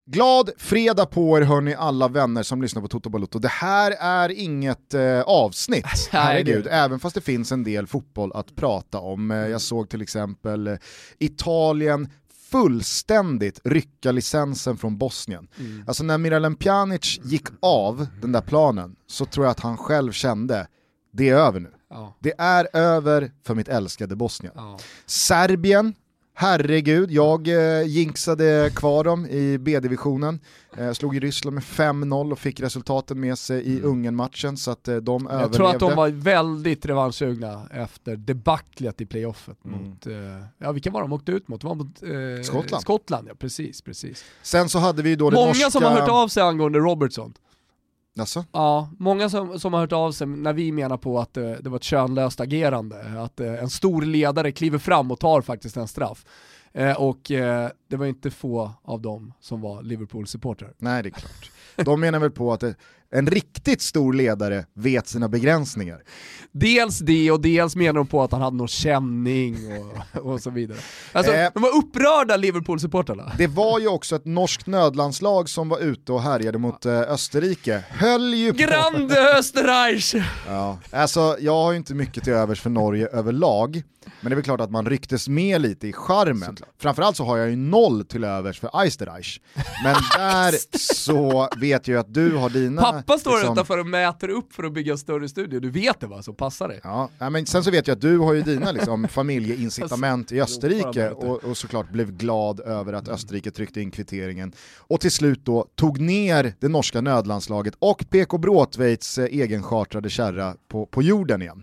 Glad fredag på er hörni, alla vänner som lyssnar på Toto Balotto. Det här är inget avsnitt, herregud, även fast det finns en del fotboll att prata om. Jag såg till exempel Italien fullständigt rycka licensen från Bosnien. Alltså när Miralem Pjanic gick av den där planen så tror jag att han själv kände, det är över nu. Ja. Det är över för mitt älskade Bosnien. Ja. Serbien, herregud, jag jinxade kvar dem i B-divisionen. Slog i Ryssland med 5-0 och fick resultaten med sig i Ungern-matchen så att de överlevde. Jag tror att de var väldigt revanschsugna efter debaclet i playoffet mot, vilka var de åkte ut mot? De var mot Skottland, ja, precis. Sen så hade vi då det många norska... som har hört av sig angående Robertson. Alltså? Ja, många som har hört av sig när vi menar på att det var ett könlöst agerande. Att en stor ledare kliver fram och tar faktiskt en straff. Och det var inte få av dem som var Liverpool-supportrar. Nej, det är klart. De menar väl på att en riktigt stor ledare vet sina begränsningar. Dels det, och dels menar de på att han hade någon känning och så vidare. Alltså, de var upprörda, Liverpool-supportrarna. Det var ju också ett norskt nödlandslag som var ute och härjade mot Österrike. Höll ju på... Grande Österreich! Ja, alltså jag har ju inte mycket till övers för Norge överlag. Men det är väl klart att man rycktes med lite i charmen. Framförallt så har jag ju 0 till övers för Österreich. Men där så vet jag att du har dina... Pappa står utanför och mäter upp för att bygga en större studio. Du vet det, va? Så passar det. Ja, men sen så vet jag att du har ju dina liksom, familjeincitament i Österrike och såklart blev glad över att Österrike tryckte in kvitteringen. Och till slut då tog ner det norska nödlandslaget och PK Bråtveits egenchartrade kärra på jorden igen.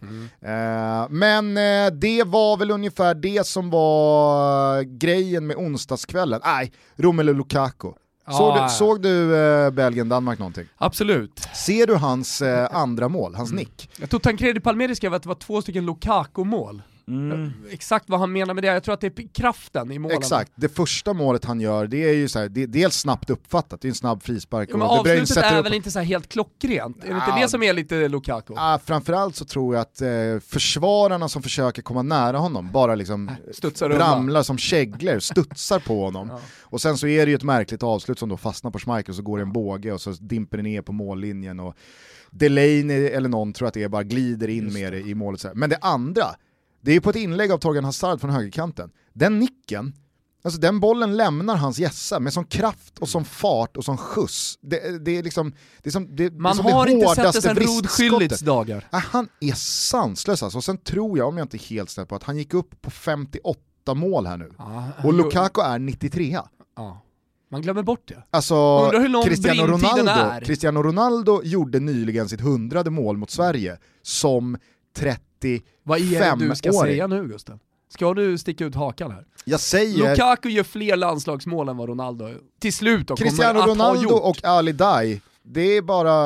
Men det var väl ungefär det som var grejen med onsdagskvällen. Nej, Romelu Lukaku. Såg du Belgien-Danmark någonting? Absolut. Ser du hans andra mål, hans nick? Jag tror Tancredi Palmeri skrev att det var 2 stycken Lukaku-mål. Exakt vad han menar med det. Jag tror att det är kraften i målen. Exakt, det första målet han gör, det är ju så här, det är dels snabbt uppfattat, det är en snabb frispark. Ja, men avslutet är väl inte så här helt klockrent? Är det inte det som är lite Lukaku? Framförallt så tror jag att försvararna som försöker komma nära honom bara liksom ramlar som käglor, studsar på honom. Ja. Och sen så är det ju ett märkligt avslut som då fastnar på Schmeichel och så går det en båge och så dimper det ner på mållinjen och Delaney eller någon tror att det är bara glider in med det i målet. Men det andra, det är ju på ett inlägg av Torgan Hazard från högerkanten. Den nicken, alltså den bollen lämnar hans gässa med sån kraft och sån fart och sån skjuts. Det är liksom man har inte sett det sen Rod Schüllits dagar. Han är sanslös alltså. Och sen tror jag, om jag inte är helt snäll på, att han gick upp på 58 mål här nu. Och Lukaku är 93. Ja. Man glömmer bort det. Alltså, Cristiano Ronaldo gjorde nyligen sitt 100:e mål mot Sverige som 35. Vad är det du ska säga nu, Gustav? Ska du sticka ut hakan här? Jag säger... Lukaku gör fler landslagsmål än vad Ronaldo till slut kommer Cristiano att Ronaldo ha gjort. Och Ali Dai, det är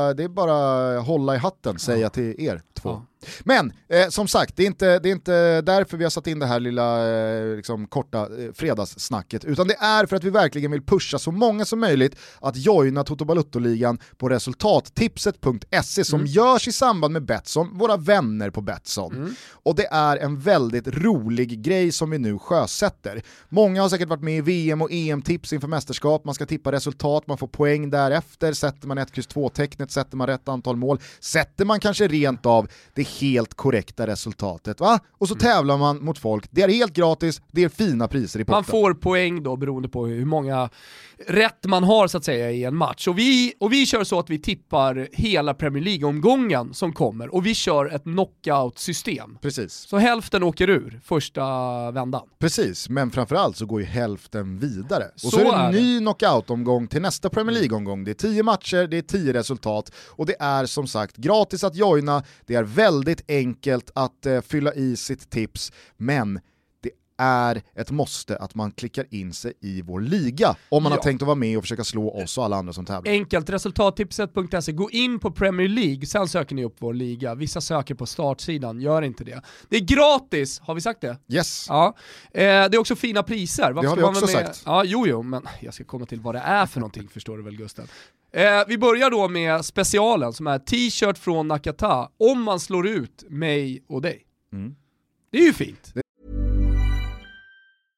bara hålla i hatten, säga till er två. Ja. Men som sagt, det är inte därför vi har satt in det här lilla liksom, korta fredagssnacket, utan det är för att vi verkligen vill pusha så många som möjligt att joina Toto Balotto-ligan på resultattipset.se som görs i samband med Betsson, våra vänner på Betsson. Och det är en väldigt rolig grej som vi nu sjösätter. Många har säkert varit med i VM och EM-tips inför mästerskap, man ska tippa resultat, man får poäng därefter, sätter man 1x2-tecknet, sätter man rätt antal mål, sätter man kanske rent av det helt korrekta resultatet, va? Och så tävlar man mot folk. Det är helt gratis, det är fina priser i potten. Man får poäng då beroende på hur många rätt man har så att säga i en match. Och vi kör så att vi tippar hela Premier League-omgången som kommer och vi kör ett knockout-system. Precis. Så hälften åker ur första vändan. Precis, men framförallt så går ju hälften vidare. Och så är det en ny knockout-omgång till nästa Premier League-omgång. Det är 10 matcher, det är 10 resultat och det är som sagt gratis att joina. Det är väldigt enkelt att fylla i sitt tips, men det är ett måste att man klickar in sig i vår liga om man har tänkt att vara med och försöka slå oss och alla andra som tävlar. Enkelt, resultattipset.se. Gå in på Premier League, sen söker ni upp vår liga. Vissa söker på startsidan, gör inte det. Det är gratis, har vi sagt det? Yes. Ja. Det är också fina priser. Det har vi också sagt. Ja, jo, men jag ska komma till vad det är för någonting, förstår du väl, Gustav? Vi börjar då med specialen som är t-shirt från Nakata om man slår ut mig och dig. Det är ju fint.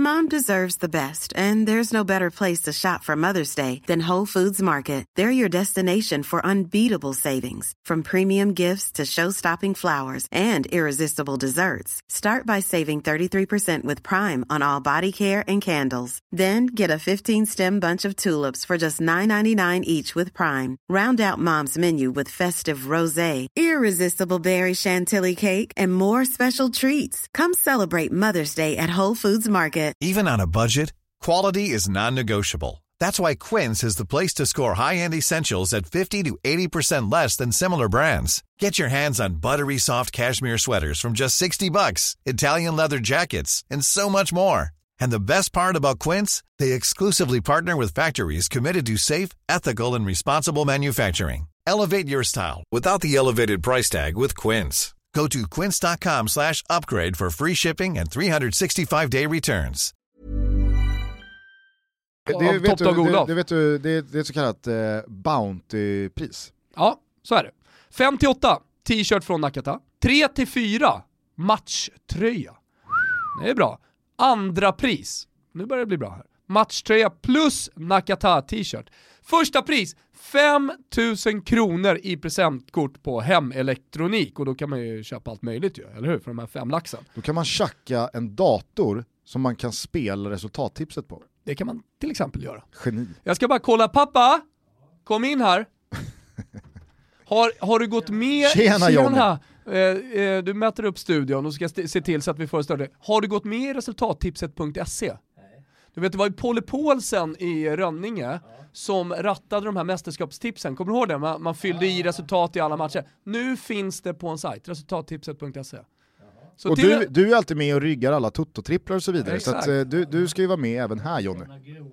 Mom deserves the best, and there's no better place to shop for Mother's Day than Whole Foods Market. They're your destination for unbeatable savings, from premium gifts to show-stopping flowers and irresistible desserts. Start by saving 33% with Prime on all body care and candles. Then get a 15-stem bunch of tulips for just $9.99 each with Prime. Round out Mom's menu with festive rosé, irresistible berry chantilly cake, and more special treats. Come celebrate Mother's Day at Whole Foods Market. Even on a budget, quality is non-negotiable. That's why Quince is the place to score high-end essentials at 50 to 80% less than similar brands. Get your hands on buttery soft cashmere sweaters from just $60, Italian leather jackets, and so much more. And the best part about Quince, they exclusively partner with factories committed to safe, ethical, and responsible manufacturing. Elevate your style without the elevated price tag with Quince. Go to quince.com/upgrade for free shipping and 365-day returns. Det är ett så kallat Bounty-pris. Ja, så är det. 5-8 t-shirt från Nakata. 3-4 matchtröja. Det är bra. Andra pris. Nu börjar det bli bra här. Matchtröja plus Nakata t-shirt. Första pris 5 000 kronor i presentkort på hemelektronik. Och då kan man ju köpa allt möjligt ju, eller hur? För de här 5 laxen. Då kan man tjacka en dator som man kan spela resultattipset på. Det kan man till exempel göra. Geni. Jag ska bara kolla, pappa, kom in här. Har du gått med? Tjena Johnny. Du mäter upp studion och ska se till så att vi får större. Har du gått med i resultattipset.se? Du vet, det var ju Paul Paulsen i Rönninge som rattade de här mästerskapstipsen. Kommer du ihåg det? Man fyllde i resultat i alla matcher. Nu finns det på en sajt, resultattipset.se. Så och du är alltid med och ryggar alla tuttotripplar och så vidare. Exakt. Så att, du ska ju vara med även här, Johnny.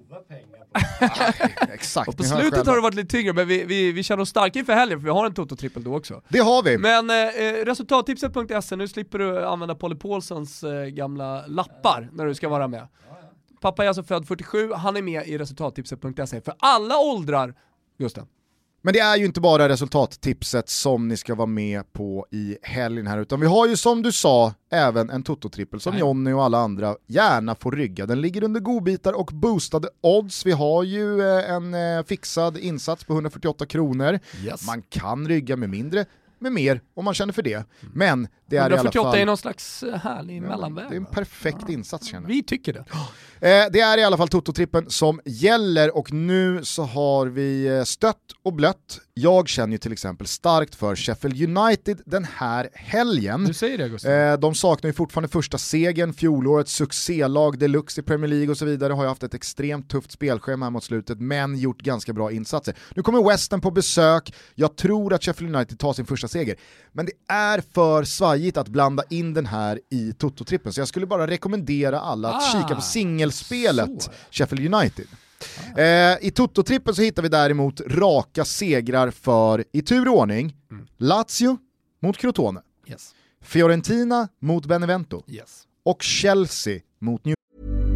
Exakt. Och på slutet har det varit lite tyngre, men vi känner oss starka inför helgen för vi har en tuttotrippel då också. Det har vi. Men resultattipset.se, nu slipper du använda Paul Paulsens gamla lappar när du ska vara med. Pappa är alltså född 47, han är med i resultattipset.se för alla åldrar, Gusten. Men det är ju inte bara resultattipset som ni ska vara med på i helgen här, utan vi har ju som du sa även en Toto-trippel som Johnny och alla andra gärna får rygga. Den ligger under godbitar och boostade odds. Vi har ju en fixad insats på 148 kronor. Yes. Man kan rygga med mindre, med mer om man känner för det. Men det är 148 i alla fall... är någon slags härlig mellanväg. Det är en perfekt insats, känner jag. Vi tycker det. Det är i alla fall Toto-trippen som gäller och nu så har vi stött och blött. Jag känner ju till exempel starkt för Sheffield United den här helgen. Du säger det, Gustav. De saknar ju fortfarande första segern, fjolårets succélag deluxe i Premier League och så vidare, har ju haft ett extremt tufft spelschema mot slutet men gjort ganska bra insatser. Nu kommer West Ham på besök, jag tror att Sheffield United tar sin första seger, men det är för svajigt att blanda in den här i Toto-trippen, så jag skulle bara rekommendera alla att kika på singelspelet Sheffield United. I Toto-trippen så hittar vi däremot raka segrar för, i tur och ordning, Lazio mot Crotone, Yes. Fiorentina mot Benevento och Chelsea mot New.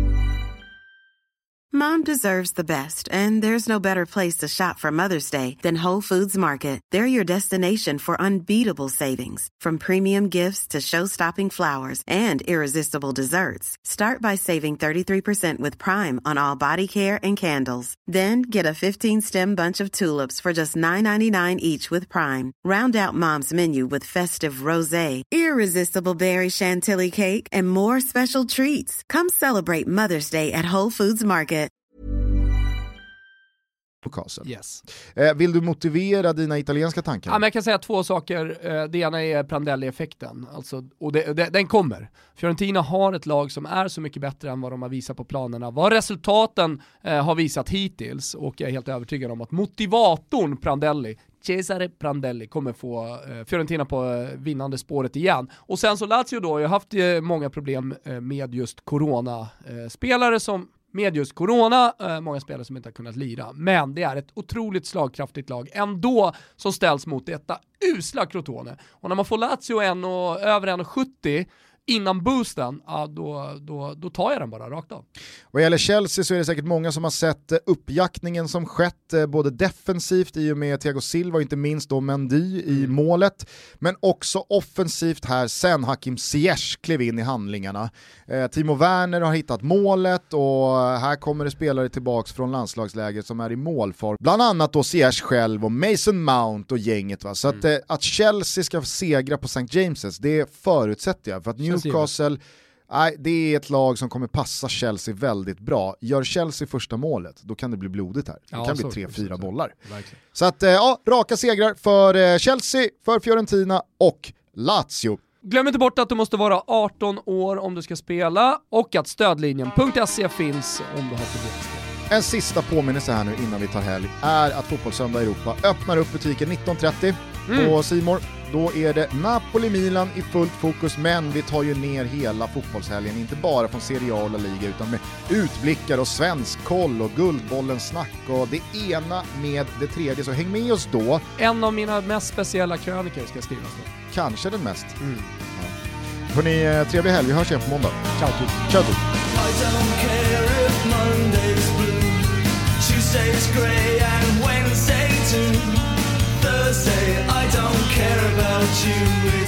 Mom deserves the best, and there's no better place to shop for Mother's Day than Whole Foods Market. They're your destination for unbeatable savings, from premium gifts to show-stopping flowers and irresistible desserts. Start by saving 33% with Prime on all body care and candles. Then get a 15-stem bunch of tulips for just $9.99 each with Prime. Round out Mom's menu with festive rosé, irresistible berry chantilly cake, and more special treats. Come celebrate Mother's Day at Whole Foods Market. Yes. Vill du motivera dina italienska tankar? Ja, men jag kan säga 2 saker. Det ena är Prandelli-effekten. Alltså, och den kommer. Fiorentina har ett lag som är så mycket bättre än vad de har visat på planerna. Vad resultaten har visat hittills. Och jag är helt övertygad om att motivatorn Prandelli, Cesare Prandelli, kommer få Fiorentina på vinnande spåret igen. Och sen så Lazio då, jag har haft många problem med just corona-spelare med just corona, många spelare som inte har kunnat lira. Men det är ett otroligt slagkraftigt lag ändå som ställs mot detta usla Crotone. Och när man får Lazio över 1,70 innan boosten, då tar jag den bara rakt av. Vad gäller Chelsea så är det säkert många som har sett uppjaktningen som skett både defensivt i och med Thiago Silva och inte minst då Mendy i målet, men också offensivt här sen Hakim Ziyech klev in i handlingarna. Timo Werner har hittat målet och här kommer det spelare tillbaks från landslagsläget som är i målform. Bland annat då Ziyech själv och Mason Mount och gänget. Va? Så att Chelsea ska segra på St. James's, det förutsätter jag. För att Newcastle, det är ett lag som kommer passa Chelsea väldigt bra. Gör Chelsea första målet, då kan det bli blodigt här. Det kan bli 3-4 bollar. Verkligen. Så att raka segrar för Chelsea, för Fiorentina och Lazio. Glöm inte bort att du måste vara 18 år om du ska spela och att stödlinjen.se finns om du har problem. En sista påminnelse här nu innan vi tar helg är att Fotbollssöndag Europa öppnar upp butiken 19.30 på C More. Då är det Napoli-Milan i fullt fokus, men vi tar ju ner hela fotbollshelgen, inte bara från Serie A och La Liga utan med utblickar och svensk koll och guldbollens snack och det ena med det tredje, så häng med oss då. En av mina mest speciella krönikor ska skrivas då. Kanske den mest. Hörrni, trevlig helg, vi hörs igen på måndag. Ciao. Ciao. Tuesday's grey and Wednesday too. Thursday, I don't care about you.